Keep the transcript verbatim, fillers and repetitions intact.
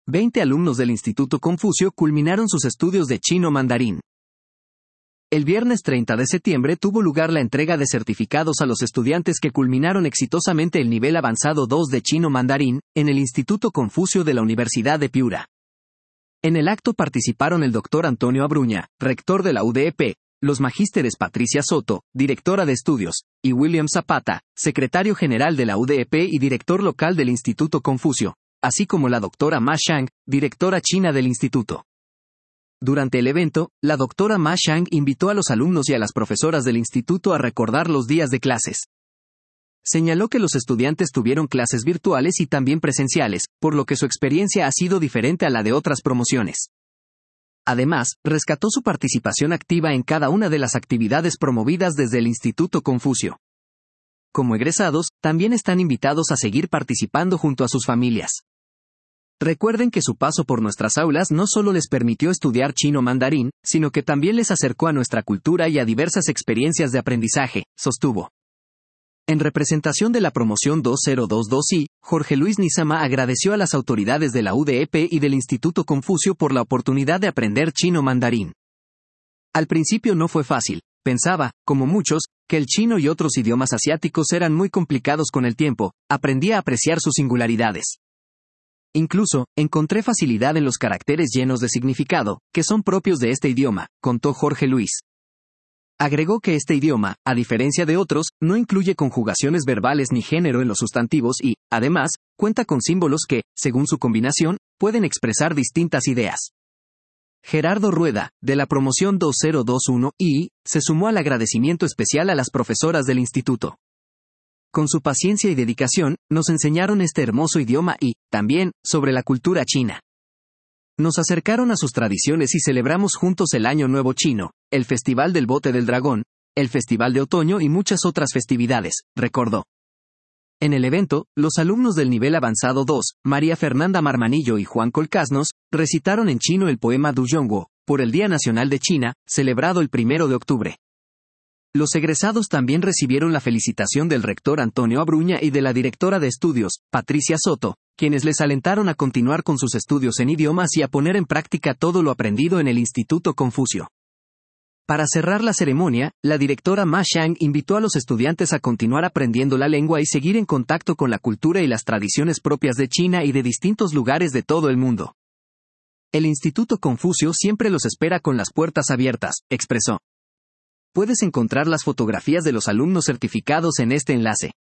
veinte alumnos del Instituto Confucio culminaron sus estudios de chino mandarín. El viernes treinta de septiembre tuvo lugar la entrega de certificados a los estudiantes que culminaron exitosamente el nivel avanzado dos de chino mandarín, en el Instituto Confucio de la Universidad de Piura. En el acto participaron el doctor Antonio Abruña, rector de la U D E P, los magísteres Patricia Soto, directora de estudios, y William Zapata, secretario general de la U D E P y director local del Instituto Confucio, así como la doctora Ma Shang, directora china del instituto. Durante el evento, la doctora Ma Shang invitó a los alumnos y a las profesoras del instituto a recordar los días de clases. Señaló que los estudiantes tuvieron clases virtuales y también presenciales, por lo que su experiencia ha sido diferente a la de otras promociones. Además, rescató su participación activa en cada una de las actividades promovidas desde el Instituto Confucio. Como egresados, también están invitados a seguir participando junto a sus familias. Recuerden que su paso por nuestras aulas no solo les permitió estudiar chino mandarín, sino que también les acercó a nuestra cultura y a diversas experiencias de aprendizaje, sostuvo. En representación de la promoción dos mil veintidós I, Jorge Luis Nizama agradeció a las autoridades de la U D E P y del Instituto Confucio por la oportunidad de aprender chino mandarín. Al principio no fue fácil, pensaba, como muchos, que el chino y otros idiomas asiáticos eran muy complicados con el tiempo, aprendí a apreciar sus singularidades. Incluso, encontré facilidad en los caracteres llenos de significado, que son propios de este idioma, contó Jorge Luis. Agregó que este idioma, a diferencia de otros, no incluye conjugaciones verbales ni género en los sustantivos y, además, cuenta con símbolos que, según su combinación, pueden expresar distintas ideas. Gerardo Rueda, de la promoción dos mil veintiuno I, se sumó al agradecimiento especial a las profesoras del instituto. Con su paciencia y dedicación, nos enseñaron este hermoso idioma y, también, sobre la cultura china. Nos acercaron a sus tradiciones y celebramos juntos el Año Nuevo Chino, el Festival del Bote del Dragón, el Festival de Otoño y muchas otras festividades, recordó. En el evento, los alumnos del nivel avanzado dos, María Fernanda Marmanillo y Juan Colcasnos, recitaron en chino el poema Du Yongguo, por el Día Nacional de China, celebrado el primero de octubre. Los egresados también recibieron la felicitación del rector Antonio Abruña y de la directora de estudios, Patricia Soto, quienes les alentaron a continuar con sus estudios en idiomas y a poner en práctica todo lo aprendido en el Instituto Confucio. Para cerrar la ceremonia, la directora Ma Shang invitó a los estudiantes a continuar aprendiendo la lengua y seguir en contacto con la cultura y las tradiciones propias de China y de distintos lugares de todo el mundo. El Instituto Confucio siempre los espera con las puertas abiertas, expresó. Puedes encontrar las fotografías de los alumnos certificados en este enlace.